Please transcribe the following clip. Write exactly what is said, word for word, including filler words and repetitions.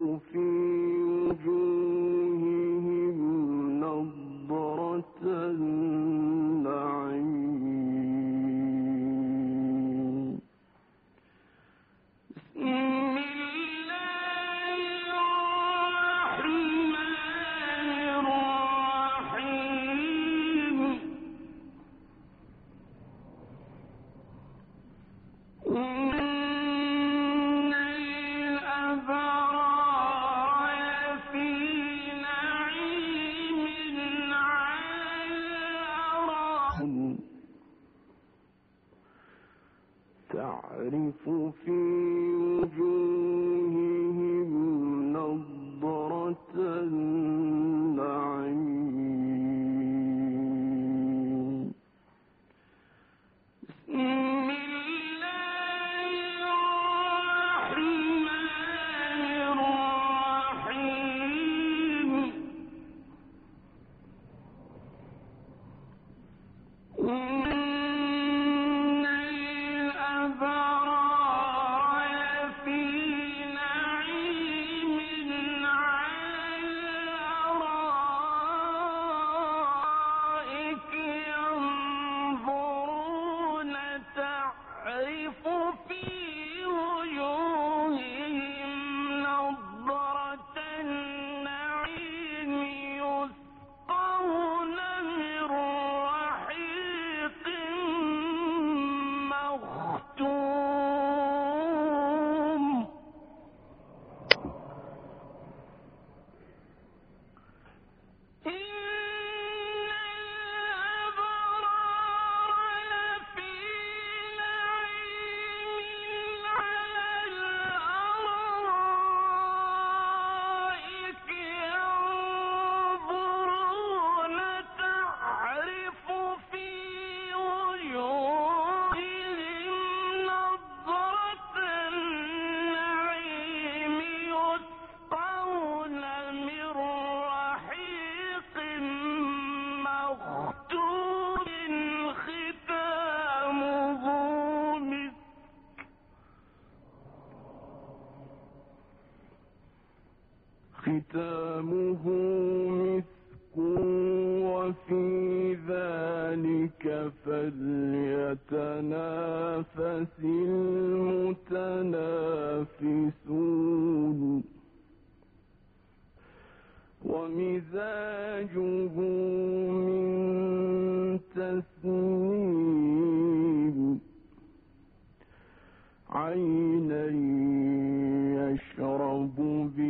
في وجوههم نضرة النعيم. بسم الله الرحمن الرحيم. إن الأبرار في نعيم على تعرف في وجوههم نضرة النعيم. بسم الله الرحمن الرحيم. إن الأبرار في نعيم على الأرائك ينظرون تعرف في وجوههم نضرة النعيم يسقون من رحيق مختوم. إن الأبرار لفي نعيم على الأرائك ينظرون تعرف في وجوههم نضرة النعيم يسقون من رحيق مختوم ختامه مسك ختامه مسك وفي ذلك فليتنافس المتنافسون. ومزاجه من تسنيم عينا يشرب بها